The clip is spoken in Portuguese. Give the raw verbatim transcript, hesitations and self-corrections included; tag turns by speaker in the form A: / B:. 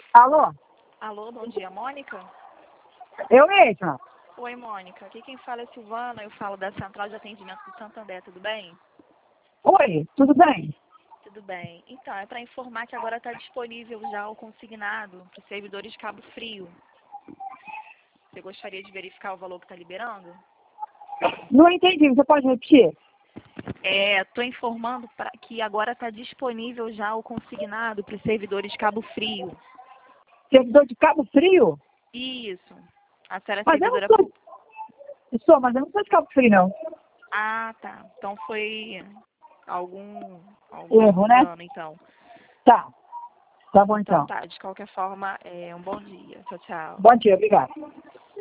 A: Alô?
B: Alô, bom dia, Mônica?
A: Eu mesma.
B: Oi, Mônica. Aqui quem fala é Silvana, eu falo da Central de Atendimento do Santander, tudo bem?
A: Oi, tudo bem?
B: Tudo bem. Então, é para informar que agora está disponível já o consignado para os servidores de Cabo Frio. Você gostaria de verificar o valor que está liberando?
A: Não entendi, você pode repetir?
B: É, estou informando pra, que agora está disponível já o consignado para os servidores de Cabo Frio.
A: Servidor de Cabo Frio?
B: Isso. A senhora é
A: Mas eu não
B: servidora
A: sou.
B: pública.
A: Eu sou, mas eu não sou de Cabo Frio, não.
B: Ah, tá. Então foi algum, algum
A: Erro, né?
B: engano, então.
A: Tá. Tá bom,
B: Então
A: então.
B: tá, de qualquer forma, é um bom dia. Tchau, tchau.
A: Bom dia, obrigada.